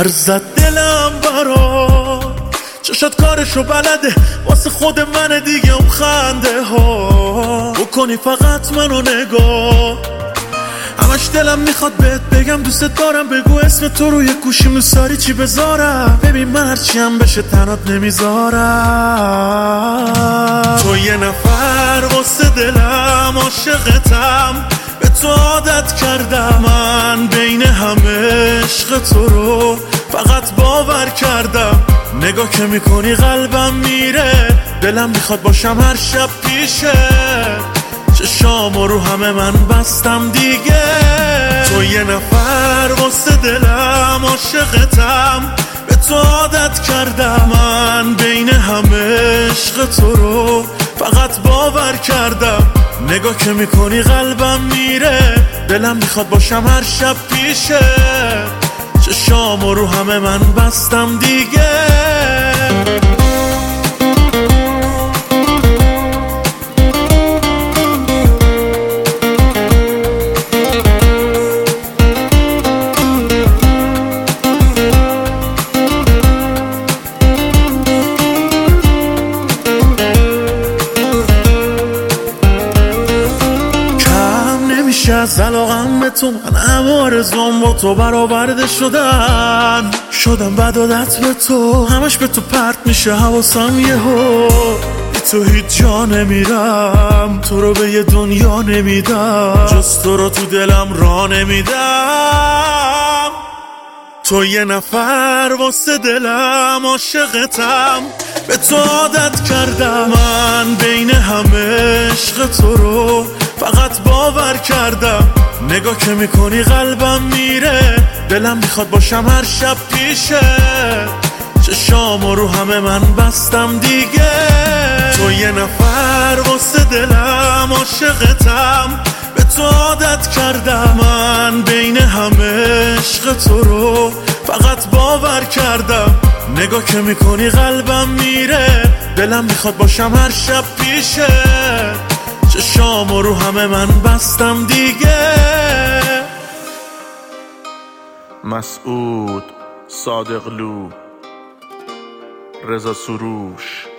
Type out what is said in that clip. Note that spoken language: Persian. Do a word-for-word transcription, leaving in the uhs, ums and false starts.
پر زد دلم برات، چشات کارشو بلده، واسه خود من دیگه اون خنده ها بکنی فقط منو نگاه. همش دلم میخواد بهت بگم دوست دارم، بگو اسم تو روی گوشی موساری چی بذارم. ببین من هرچی هم بشه تنات نمیذارم. تو یه نفر واسه دلم، عاشقتم، به تو عادت کردم. من بین همه عشق تو رو فقط باور کردم. نگاه که میکنی قلبم میره، دلم میخواد باشم هر شب پیشه. چشامو رو همه من بستم دیگه. تو یه نفر واسه دلم، عاشقتم، به تو عادت کردم. من بین همه عشق تو رو فقط باور کردم. نگاه که میکنی قلبم میره، دلم میخواد باشم هر شب پیشه. چشامو رو همه من بستم دیگه. از علاقم به تو من همه آرزوام با تو برآورده شدن. شدم بد عادت به تو، همش به تو پرت میشه حواسم یهو. بی تو هیچ جا نمیرم، تو رو به یه دنیا نمیدم، جز تو رو تو دلم را نمیدم. تو یه نفر واسه دلم، عاشقتم، به تو عادت کردم. من بین همه عشق تو رو فقط باور کردم. نگاه که میکنی قلبم میره، دلم میخواد باشم هر شب پیشه. چشامو رو همه من بستم دیگه. تو یه نفر واسه دلم، عاشقتم، به تو عادت کردم. من بین همه عشق تو رو فقط باور کردم. نگاه که میکنی قلبم میره، دلم میخواد باشم هر شب پیشه. چشامو رو همه من بستم دیگه. مسعود صادقلو، رضا سروش.